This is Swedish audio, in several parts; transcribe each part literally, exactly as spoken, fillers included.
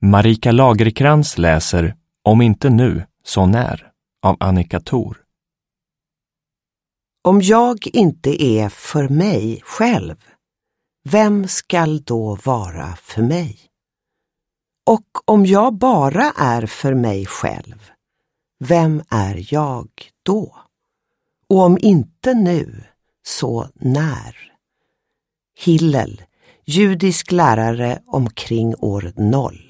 Marika Lagerkrans läser Om inte nu, så när av Annika Thor. Om jag inte är för mig själv, vem skall då vara för mig? Och om jag bara är för mig själv, vem är jag då? Och om inte nu, så när? Hillel, judisk lärare omkring år noll.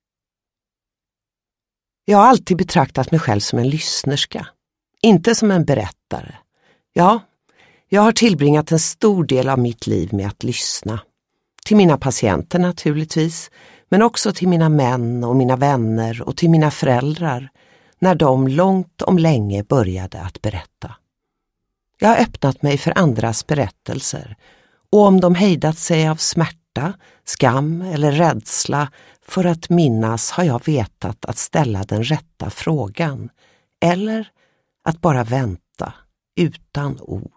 Jag har alltid betraktat mig själv som en lyssnerska, inte som en berättare. Ja, jag har tillbringat en stor del av mitt liv med att lyssna. Till mina patienter naturligtvis, men också till mina män och mina vänner och till mina föräldrar när de långt om länge började att berätta. Jag har öppnat mig för andras berättelser, och om de hejdat sig av smärta, skam eller rädsla för att minnas har jag vetat att ställa den rätta frågan eller att bara vänta utan ord.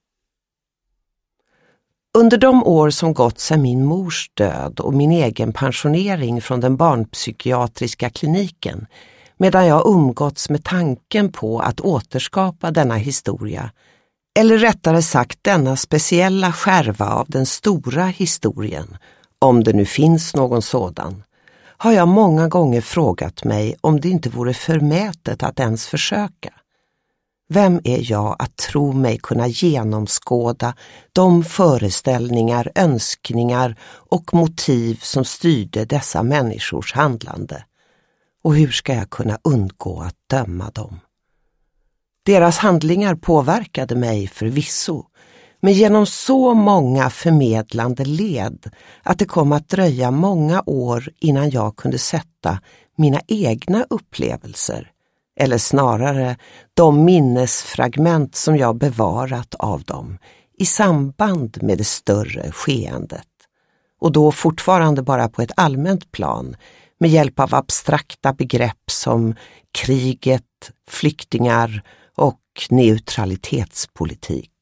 Under de år som gått sedan min mors död och min egen pensionering från den barnpsykiatriska kliniken, medan jag umgåtts med tanken på att återskapa denna historia, eller rättare sagt denna speciella skärva av den stora historien, om det nu finns någon sådan, har jag många gånger frågat mig om det inte vore förmätet att ens försöka. Vem är jag att tro mig kunna genomskåda de föreställningar, önskningar och motiv som styrde dessa människors handlande? Och hur ska jag kunna undgå att döma dem? Deras handlingar påverkade mig förvisso, men genom så många förmedlande led att det kom att dröja många år innan jag kunde sätta mina egna upplevelser, eller snarare de minnesfragment som jag bevarat av dem, i samband med det större skeendet. Och då fortfarande bara på ett allmänt plan, med hjälp av abstrakta begrepp som kriget, flyktingar och neutralitetspolitik.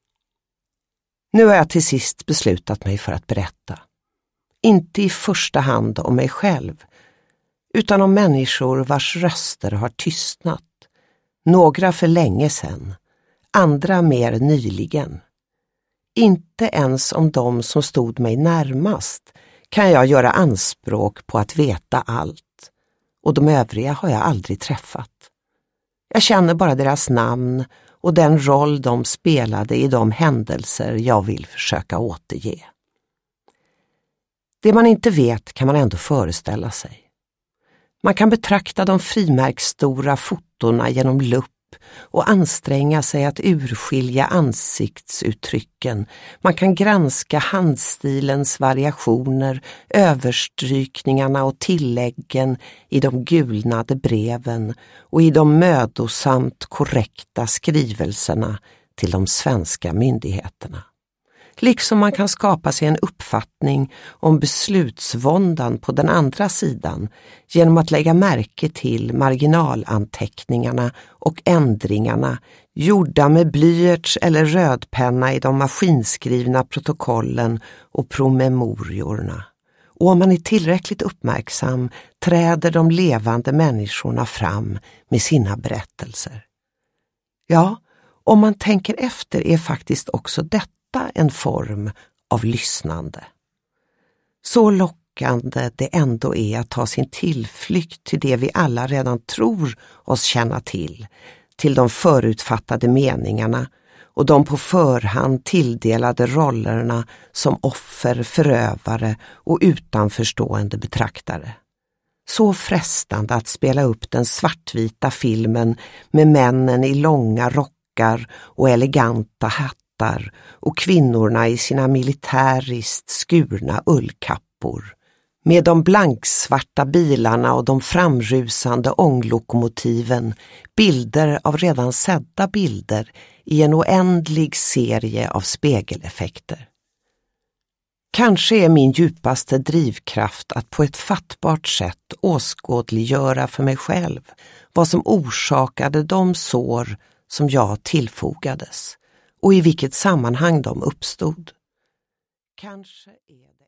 Nu har jag till sist beslutat mig för att berätta. Inte i första hand om mig själv, utan om människor vars röster har tystnat. Några för länge sedan, andra mer nyligen. Inte ens om de som stod mig närmast kan jag göra anspråk på att veta allt, och de övriga har jag aldrig träffat. Jag känner bara deras namn och den roll de spelade i de händelser jag vill försöka återge. Det man inte vet kan man ändå föreställa sig. Man kan betrakta de frimärksstora fotorna genom lupp och anstränga sig att urskilja ansiktsuttrycken. Man kan granska handstilens variationer, överstrykningarna och tilläggen i de gulnade breven och i de mödosamt korrekta skrivelserna till de svenska myndigheterna. Liksom man kan skapa sig en uppfattning om beslutsvåndan på den andra sidan genom att lägga märke till marginalanteckningarna och ändringarna gjorda med blyerts eller rödpenna i de maskinskrivna protokollen och promemoriorna. Och om man är tillräckligt uppmärksam träder de levande människorna fram med sina berättelser. Ja, om man tänker efter är faktiskt också detta en form av lyssnande. Så lockande det ändå är att ta sin tillflykt till det vi alla redan tror oss känna till, till de förutfattade meningarna och de på förhand tilldelade rollerna som offer, förövare och utanförstående betraktare. Så frestande att spela upp den svartvita filmen med männen i långa rockar och eleganta hattar och kvinnorna i sina militäriskt skurna ullkappor, med de blanksvarta bilarna och de framrusande ånglokomotiven, bilder av redan sedda bilder i en oändlig serie av spegeleffekter. Kanske är min djupaste drivkraft att på ett fattbart sätt åskådliggöra för mig själv vad som orsakade de sår som jag tillfogades och i vilket sammanhang de uppstod. Kanske är